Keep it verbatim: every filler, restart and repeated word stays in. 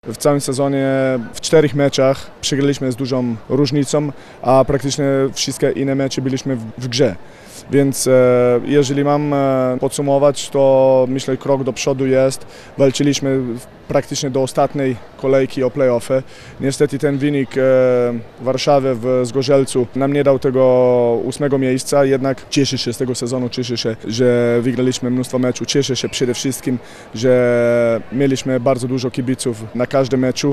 W całym sezonie w czterech meczach przegraliśmy z dużą różnicą, a praktycznie wszystkie inne mecze byliśmy w, w grze. Więc e, jeżeli mam e, podsumować, to myślę, krok do przodu jest. Walczyliśmy praktycznie do ostatniej kolejki o play-offy. Niestety ten wynik e, w Warszawie, w Zgorzelcu nam nie dał tego ósmego miejsca, jednak cieszę się z tego sezonu, cieszę się, że wygraliśmy mnóstwo meczów, cieszę się przede wszystkim, że mieliśmy bardzo dużo kibiców na każdym meczu.